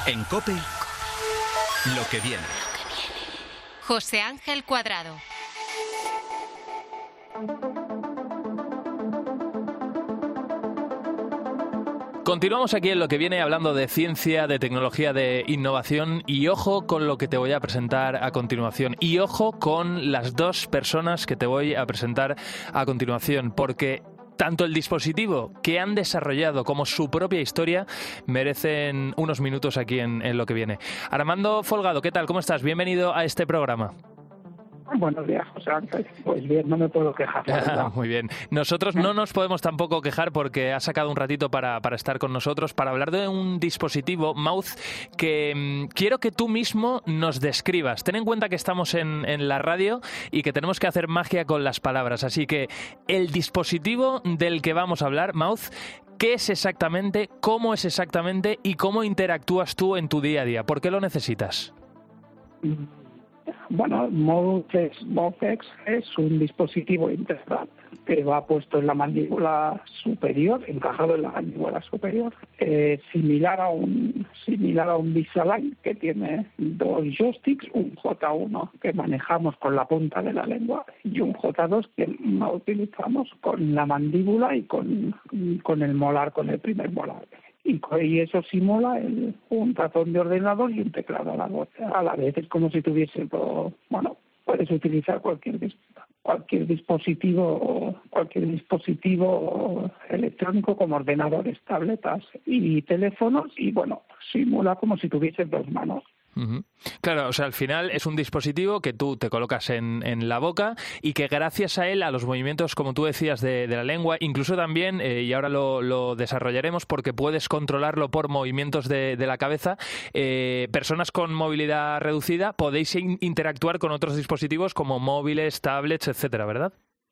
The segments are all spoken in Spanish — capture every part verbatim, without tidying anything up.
En COPE, lo que viene. José Ángel Cuadrado. Continuamos aquí en lo que viene hablando de ciencia, de tecnología, de innovación y ojo con lo que te voy a presentar a continuación y ojo con las dos personas que te voy a presentar a continuación porque tanto el dispositivo que han desarrollado como su propia historia merecen unos minutos aquí en, en lo que viene. Armando Folgado, ¿qué tal? ¿Cómo estás? Bienvenido a este programa. Buenos días, José Ángel. Pues bien, no me puedo quejar. Ah, muy bien. Nosotros no nos podemos tampoco quejar porque has sacado un ratito para, para estar con nosotros, para hablar de un dispositivo, Mouth, que mmm, quiero que tú mismo nos describas. Ten en cuenta que estamos en, en la radio y que tenemos que hacer magia con las palabras. Así que el dispositivo del que vamos a hablar, Mouth, ¿qué es exactamente, cómo es exactamente y cómo interactúas tú en tu día a día? ¿Por qué lo necesitas? Bueno, Mouth-X es un dispositivo integral que va puesto en la mandíbula superior, encajado en la mandíbula superior, eh, similar a un similar a un Invisalign que tiene dos joysticks, un J uno que manejamos con la punta de la lengua y un J dos que no utilizamos con la mandíbula y con, con el molar, con el primer molar. Y, y eso simula el, un ratón de ordenador y un teclado a la, voz, a la vez. Es como si tuviese todo, bueno, puedes utilizar cualquier cualquier dispositivo cualquier dispositivo electrónico como ordenadores, tabletas y teléfonos y bueno, simula como si tuviese dos manos. Uh-huh. Claro, o sea, al final es un dispositivo que tú te colocas en, en la boca y que gracias a él, a los movimientos, como tú decías, de, de la lengua, incluso también, eh, y ahora lo, lo desarrollaremos porque puedes controlarlo por movimientos de, de la cabeza, eh, personas con movilidad reducida podéis in- interactuar con otros dispositivos como móviles, tablets, etcétera, ¿verdad?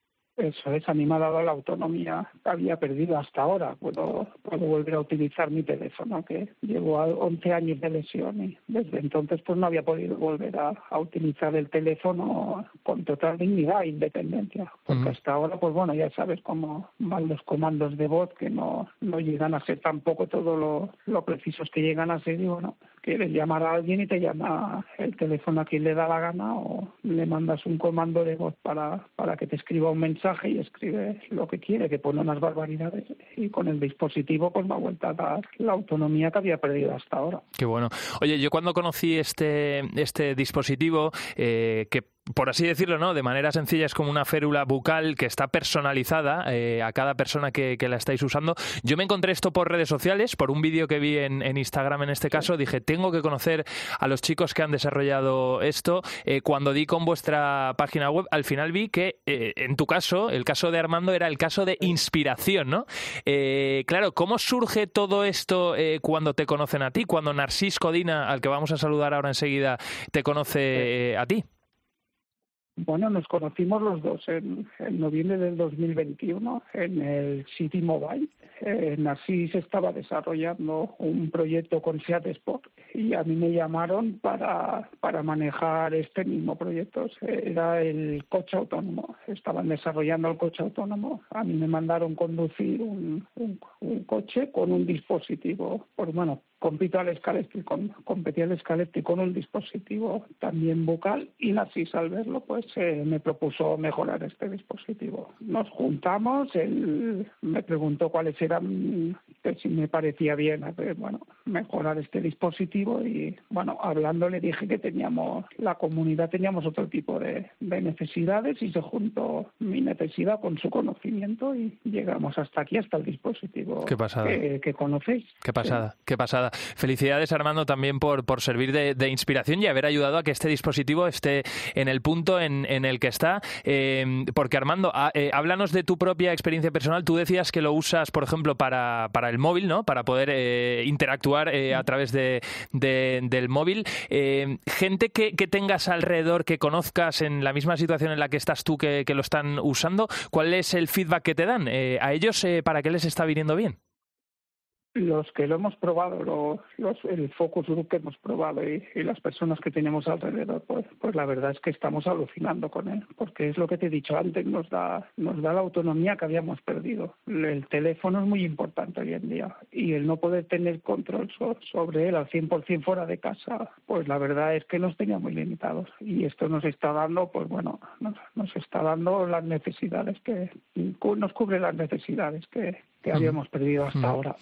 Eso es, a mí me ha dado la autonomía que había perdido hasta ahora. Puedo, puedo volver a utilizar mi teléfono, que llevo once años de lesión y desde entonces pues no había podido volver a, a utilizar el teléfono con total dignidad e independencia. Porque uh-huh. hasta ahora, pues bueno, ya sabes cómo van los comandos de voz que no, no llegan a ser tampoco todo lo, lo precisos que llegan a ser y bueno, quieres llamar a alguien y te llama el teléfono a quien le da la gana o le mandas un comando de voz para, para que te escriba un mensaje y escribe lo que quiere, que pone unas barbaridades y con el dispositivo pues me ha vuelto a dar la autonomía que había perdido hasta ahora. Qué bueno. Oye, yo cuando conocí este, este dispositivo, eh, que por así decirlo, ¿no? De manera sencilla es como una férula bucal que está personalizada eh, a cada persona que, que la estáis usando. Yo me encontré esto por redes sociales, por un vídeo que vi en, en Instagram en este caso. Dije, tengo que conocer a los chicos que han desarrollado esto. Eh, cuando di con vuestra página web, al final vi que eh, en tu caso, el caso de Armando era el caso de inspiración, ¿no? Eh, claro, ¿cómo surge todo esto eh, cuando te conocen a ti? Cuando Narcís Codina, al que vamos a saludar ahora enseguida, te conoce eh, a ti. Bueno, nos conocimos los dos en, en noviembre del dos mil veintiuno en el City Mobile. Eh, Narcís estaba desarrollando un proyecto con Seat Sport y a mí me llamaron para, para manejar este mismo proyecto. Era el coche autónomo. Estaban desarrollando el coche autónomo. A mí me mandaron conducir un, un, un coche con un dispositivo, por bueno, compito al Scalextric, con, competí al Scalextric con un dispositivo también bucal y Narcís al verlo pues eh, me propuso mejorar este dispositivo. Nos juntamos, él me preguntó cuáles eran, que si me parecía bien hacer, bueno, mejorar este dispositivo y bueno, hablando le dije que teníamos, la comunidad teníamos otro tipo de, de necesidades y se juntó mi necesidad con su conocimiento y llegamos hasta aquí, hasta el dispositivo Qué pasada. que, que conocéis. Qué pasada, sí. qué pasada. Felicidades, Armando, también por, por servir de, de inspiración y haber ayudado a que este dispositivo esté en el punto en, en el que está. Eh, porque, Armando, a, eh, háblanos de tu propia experiencia personal. Tú decías que lo usas, por ejemplo, para, para el móvil, ¿no? Para poder eh, interactuar eh, a través de, de, del móvil. Eh, gente que, que tengas alrededor, que conozcas en la misma situación en la que estás tú, que, que lo están usando, ¿cuál es el feedback que te dan? Eh, ¿A ellos eh, para qué les está viniendo bien? Los que lo hemos probado, lo, los, el focus group que hemos probado y, y las personas que tenemos alrededor, pues, pues la verdad es que estamos alucinando con él, porque es lo que te he dicho antes, nos da, nos da la autonomía que habíamos perdido. El teléfono es muy importante hoy en día y el no poder tener control so, sobre él al cien por ciento fuera de casa, pues la verdad es que nos tenía muy limitados y esto nos está dando, pues bueno, nos, nos está dando las necesidades que nos cubre las necesidades que, que habíamos perdido hasta mm. ahora.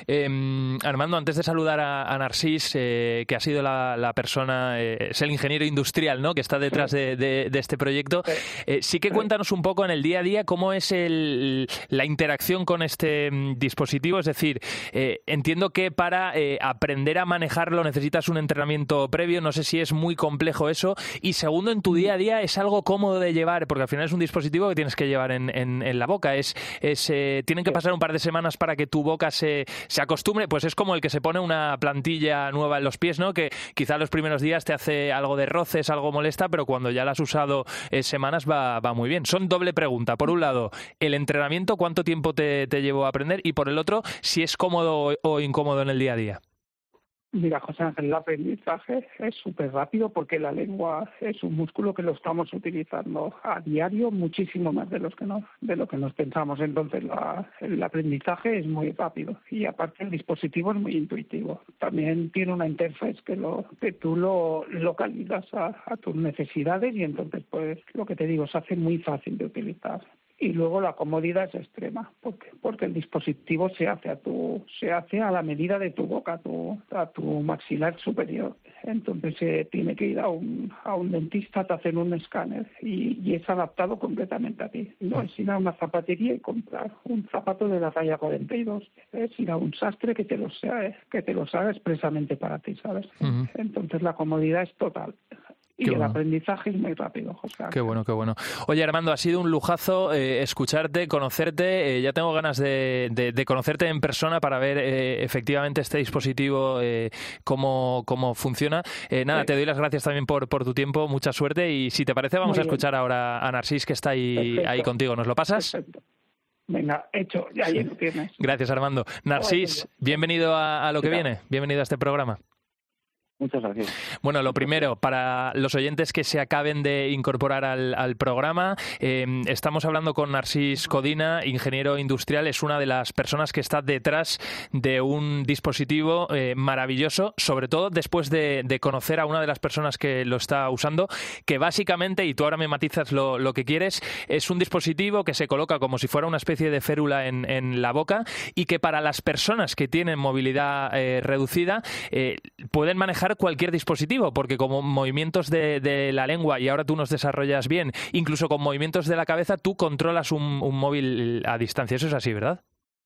Eh, Armando, antes de saludar a, a Narcís, eh, que ha sido la, la persona, eh, es el ingeniero industrial, ¿no?, que está detrás sí. de, de, de este proyecto, sí, eh, sí que sí. Cuéntanos un poco en el día a día cómo es el, la interacción con este um, dispositivo. Es decir, eh, entiendo que para eh, aprender a manejarlo necesitas un entrenamiento previo, no sé si es muy complejo eso, y segundo, en tu día a día es algo cómodo de llevar, porque al final es un dispositivo que tienes que llevar en, en, en la boca, es, es eh, tienen que pasar un par de semanas para que tu boca se se acostumbre, pues es como el que se pone una plantilla nueva en los pies, ¿no?, que quizá los primeros días te hace algo de roces, algo molesta, pero cuando ya la has usado eh, semanas va, va muy bien. Son doble pregunta. Por un lado, el entrenamiento, ¿cuánto tiempo te, te llevó a aprender? Y por el otro, si es cómodo o incómodo en el día a día. Mira, José Ángel, el aprendizaje es súper rápido porque la lengua es un músculo que lo estamos utilizando a diario muchísimo más de, los que nos, de lo que nos pensamos. Entonces, la, el aprendizaje es muy rápido y aparte el dispositivo es muy intuitivo. También tiene una interfaz que, lo, que tú lo localizas a, a tus necesidades y entonces, pues, lo que te digo, se hace muy fácil de utilizar. Y luego la comodidad es extrema, porque porque el dispositivo se hace a tu se hace a la medida de tu boca, a tu, a tu maxilar superior. Entonces se eh, tiene que ir a un a un dentista, te hacen un escáner y, y es adaptado completamente a ti. No es ir a una zapatería y comprar un zapato de la talla cuarenta y dos, es ir a un sastre que te los sea, que te los haga expresamente para ti, ¿sabes? Uh-huh. Entonces la comodidad es total. Y qué el bueno. Aprendizaje es muy rápido, José. Qué bueno, qué bueno. Oye, Armando, ha sido un lujazo eh, escucharte, conocerte. Eh, ya tengo ganas de, de, de conocerte en persona para ver eh, efectivamente este dispositivo, eh, cómo, cómo funciona. Eh, nada, sí. Te doy las gracias también por, por tu tiempo, mucha suerte. Y si te parece, vamos muy a escuchar bien. Ahora a Narcís, que está ahí, ahí contigo. ¿Nos lo pasas? Perfecto. Venga, hecho, ya ahí lo tienes. Gracias, Armando. Narcís, bienvenido a, a lo que viene. Bienvenido a este programa. Muchas gracias. Bueno, lo primero, para los oyentes que se acaben de incorporar al, al programa, eh, estamos hablando con Narcís Codina, ingeniero industrial, es una de las personas que está detrás de un dispositivo eh, maravilloso, sobre todo después de, de conocer a una de las personas que lo está usando, que básicamente, y tú ahora me matizas lo, lo que quieres, es un dispositivo que se coloca como si fuera una especie de férula en, en la boca y que para las personas que tienen movilidad eh, reducida eh, pueden manejar cualquier dispositivo, porque como movimientos de, de la lengua, y ahora tú nos desarrollas bien, incluso con movimientos de la cabeza, tú controlas un, un móvil a distancia. Eso es así, ¿verdad?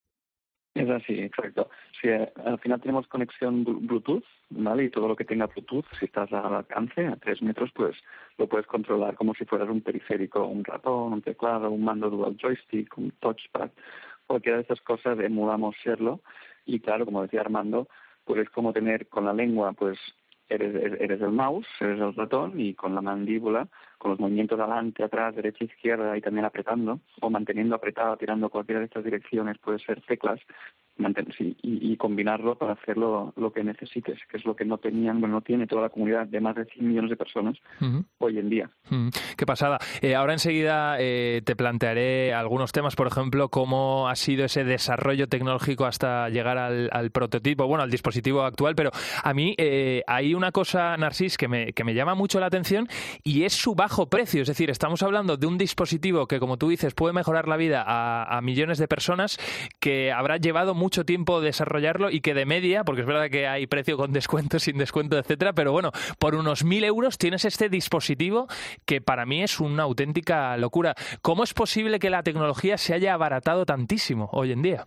Es así, exacto. Sí, al final tenemos conexión Bluetooth, ¿vale? Y todo lo que tenga Bluetooth, si estás al alcance, a tres metros, pues lo puedes controlar como si fueras un periférico, un ratón, un teclado, un mando dual joystick, un touchpad. Cualquiera de estas cosas emulamos serlo. Y claro, como decía Armando, pues es como tener con la lengua, pues eres, eres el mouse, eres el ratón, y con la mandíbula, con los movimientos adelante, atrás, derecha, izquierda y también apretando, o manteniendo apretado, tirando cualquiera de estas direcciones, puede ser teclas, manten- sí, y, y combinarlo para hacer lo, lo que necesites, que es lo que no tenían, bueno, no tiene toda la comunidad de más de cien millones de personas uh-huh. hoy en día. Uh-huh. Qué pasada. Eh, ahora enseguida eh, te plantearé algunos temas, por ejemplo, cómo ha sido ese desarrollo tecnológico hasta llegar al, al prototipo, bueno, al dispositivo actual, pero a mí eh, hay una cosa, Narcís, que me, que me llama mucho la atención y es su bajo precio. Es decir, estamos hablando de un dispositivo que, como tú dices, puede mejorar la vida a, a millones de personas, que habrá llevado mucho tiempo desarrollarlo y que de media, porque es verdad que hay precio con descuento, sin descuento, etcétera, pero bueno, por unos mil euros tienes este dispositivo que para mí es una auténtica locura. ¿Cómo es posible que la tecnología se haya abaratado tantísimo hoy en día?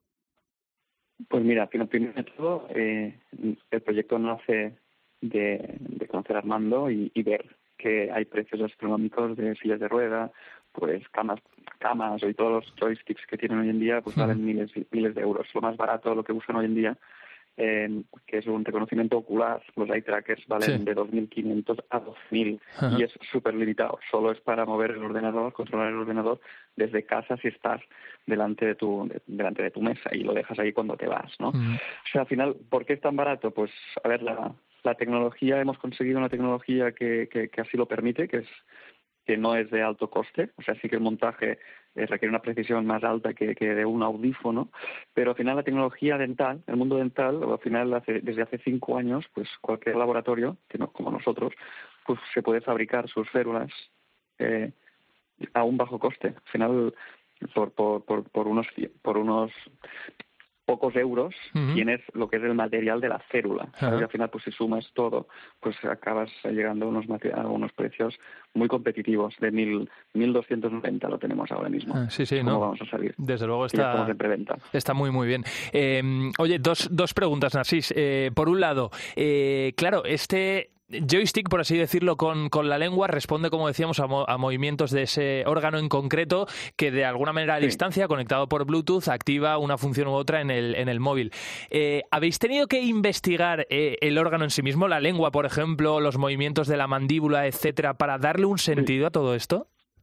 Pues mira, primero de todo, eh, el proyecto nace de, de conocer a Armando y, y ver que hay precios astronómicos de sillas de rueda, pues camas, camas y todos los joysticks que tienen hoy en día, pues valen miles y miles de euros. Lo más barato, lo que usan hoy en día, eh, que es un reconocimiento ocular. Los eye trackers valen sí. de dos mil quinientos a doce mil y es súper limitado. Solo es para mover el ordenador, controlar el ordenador desde casa si estás delante de tu de, delante de tu mesa y lo dejas ahí cuando te vas, ¿no? Uh-huh. O sea, al final, ¿por qué es tan barato? Pues, a ver, la, la tecnología, hemos conseguido una tecnología que, que, que así lo permite, que es que no es de alto coste, o sea, sí que el montaje eh, requiere una precisión más alta que, que de un audífono, pero al final la tecnología dental, el mundo dental, al final hace, desde hace cinco años, pues cualquier laboratorio, que no, como nosotros, pues se puede fabricar sus férulas eh, a un bajo coste. Al final, por, por, por, por unos por unos pocos euros uh-huh. tienes lo que es el material de la férula. Uh-huh. Y al final, pues si sumas todo, pues acabas llegando a unos, a unos precios muy competitivos. De mil, mil doscientos noventa lo tenemos ahora mismo. Ah, sí, sí, ¿Cómo ¿no? vamos a salir? Desde luego está, estamos en preventa. Está muy, muy bien. Eh, oye, dos, dos preguntas, Narcís. Eh, por un lado, eh, claro, este joystick, por así decirlo, con, con la lengua responde, como decíamos, a, mo- a movimientos de ese órgano en concreto que de alguna manera a sí. distancia, conectado por Bluetooth, activa una función u otra en el, en el móvil. Eh, ¿Habéis tenido que investigar eh, el órgano en sí mismo, la lengua, por ejemplo, los movimientos de la mandíbula, etcétera, para darle un sentido sí. a todo esto?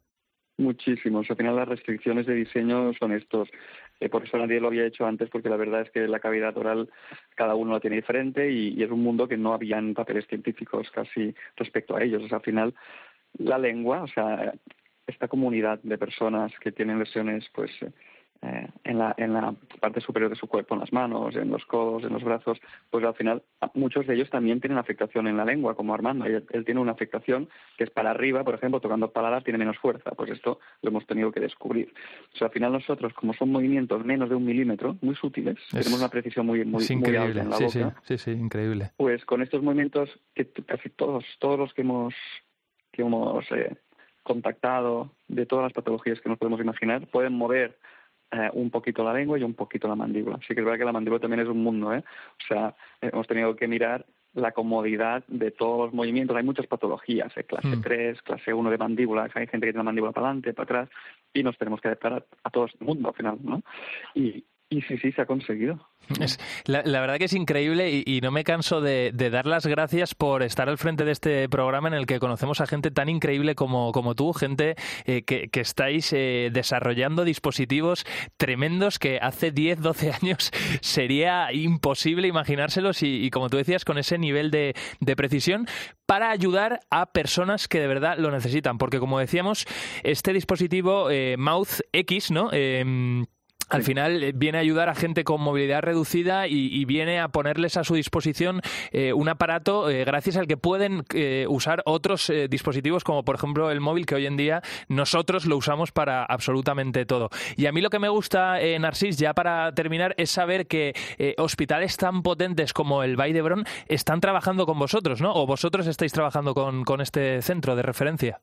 Muchísimos. Al final las restricciones de diseño son estos. Eh, por eso nadie lo había hecho antes, porque la verdad es que la cavidad oral cada uno la tiene diferente y, y es un mundo que no habían papeles científicos casi respecto a ellos. O sea, al final la lengua, o sea, esta comunidad de personas que tienen lesiones, pues eh, en la en la parte superior de su cuerpo, en las manos, en los codos, en los brazos, pues al final muchos de ellos también tienen afectación en la lengua, como Armando. Él, él tiene una afectación que es para arriba, por ejemplo, tocando paladar tiene menos fuerza. Pues esto lo hemos tenido que descubrir. O sea, al final nosotros, como son movimientos menos de un milímetro, muy sutiles, es, tenemos una precisión muy muy, muy alta en la sí, boca. Sí, sí, sí, increíble. Pues con estos movimientos que casi todos todos los que hemos que hemos eh, contactado de todas las patologías que nos podemos imaginar pueden mover Eh, un poquito la lengua y un poquito la mandíbula. Sí que es verdad que la mandíbula también es un mundo, ¿eh? O sea, hemos tenido que mirar la comodidad de todos los movimientos. Hay muchas patologías, ¿eh? clase mm. tres, clase uno de mandíbula, hay gente que tiene la mandíbula para adelante, para atrás, y nos tenemos que adaptar a, a todo el mundo al final, ¿no? Y, y sí, sí, se ha conseguido. Es, la, la verdad que es increíble y, y no me canso de, de dar las gracias por estar al frente de este programa en el que conocemos a gente tan increíble como, como tú, gente eh, que, que estáis eh, desarrollando dispositivos tremendos que hace diez, doce años sería imposible imaginárselos y, y como tú decías, con ese nivel de, de precisión para ayudar a personas que de verdad lo necesitan. Porque como decíamos, este dispositivo eh, Mouth X, ¿no? Eh, Al final viene a ayudar a gente con movilidad reducida y, y viene a ponerles a su disposición eh, un aparato eh, gracias al que pueden eh, usar otros eh, dispositivos como por ejemplo el móvil, que hoy en día nosotros lo usamos para absolutamente todo. Y a mí lo que me gusta, eh, Narcís, ya para terminar, es saber que eh, hospitales tan potentes como el Vall d'Hebron están trabajando con vosotros, ¿no? O vosotros estáis trabajando con, con este centro de referencia.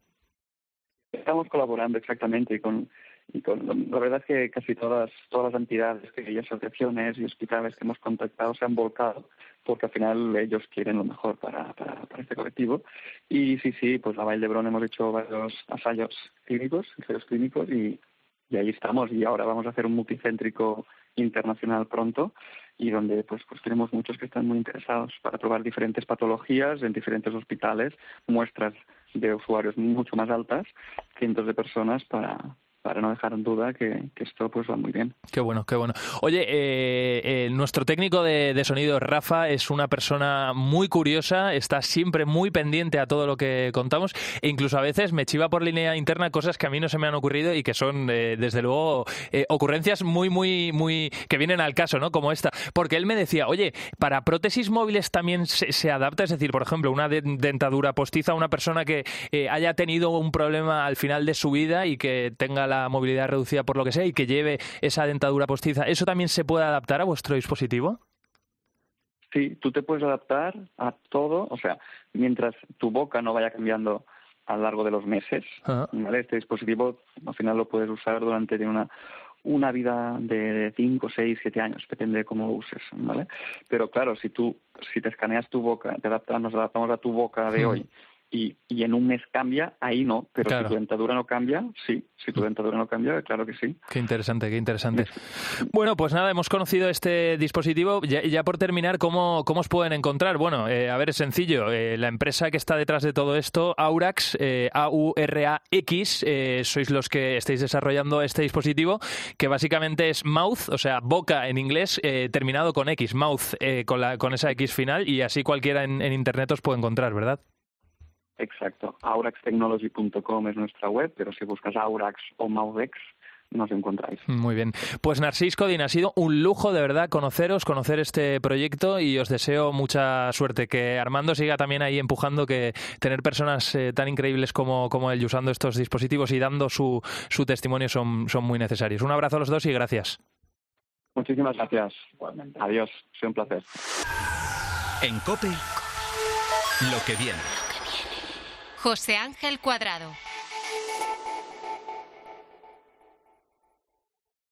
Estamos colaborando exactamente con... Y con, la verdad es que casi todas todas las entidades y asociaciones y hospitales que hemos contactado se han volcado porque al final ellos quieren lo mejor para, para, para este colectivo. Y sí, sí, pues la Vall d'Hebron hemos hecho varios ensayos clínicos, ensayos clínicos y, y ahí estamos. Y ahora vamos a hacer un multicéntrico internacional pronto y donde pues pues tenemos muchos que están muy interesados para probar diferentes patologías en diferentes hospitales, muestras de usuarios mucho más altas, cientos de personas para... para no dejar en duda que, que esto pues va muy bien. Qué bueno, qué bueno. Oye, eh, eh, nuestro técnico de, de sonido, Rafa, es una persona muy curiosa, está siempre muy pendiente a todo lo que contamos e incluso a veces me chiva por línea interna cosas que a mí no se me han ocurrido y que son, eh, desde luego, eh, ocurrencias muy, muy, muy... que vienen al caso, ¿no? Como esta. Porque él me decía, oye, ¿para prótesis móviles también se, se adapta? Es decir, por ejemplo, una de, dentadura postiza a una persona que eh, haya tenido un problema al final de su vida y que tenga la movilidad reducida por lo que sea y que lleve esa dentadura postiza, ¿eso también se puede adaptar a vuestro dispositivo? Sí, tú te puedes adaptar a todo, o sea, mientras tu boca no vaya cambiando a lo largo de los meses, uh-huh. ¿vale? Este dispositivo al final lo puedes usar durante una una vida de cinco, seis, siete años, depende de cómo lo uses, ¿vale? Pero claro, si tú si te escaneas tu boca, te adaptas, nos adaptamos a tu boca de uh-huh. hoy y, y en un mes cambia, ahí no. Pero claro. si tu dentadura no cambia, sí. Si tu dentadura no cambia, claro que sí. Qué interesante, qué interesante. Bueno, pues nada, hemos conocido este dispositivo. Ya, ya por terminar, ¿cómo, cómo os pueden encontrar? Bueno, eh, a ver, es sencillo. Eh, la empresa que está detrás de todo esto, Aurax, eh, A U R A X, eh, sois los que estáis desarrollando este dispositivo, que básicamente es mouth, o sea, boca en inglés, eh, terminado con X, mouth, eh, con, la, con esa X final, y así cualquiera en, en internet os puede encontrar, ¿verdad? Exacto. aurax technology punto com es nuestra web, pero si buscas Aurax o MouthX, nos encontráis. Muy bien. Pues Narcís Codina, ha sido un lujo de verdad conoceros, conocer este proyecto, y os deseo mucha suerte. Que Armando siga también ahí empujando, que tener personas eh, tan increíbles como, como él usando estos dispositivos y dando su, su testimonio son, son muy necesarios. Un abrazo a los dos y gracias. Muchísimas gracias. Igualmente. Adiós. Ha sido un placer. En COPE, lo que viene. José Ángel Cuadrado.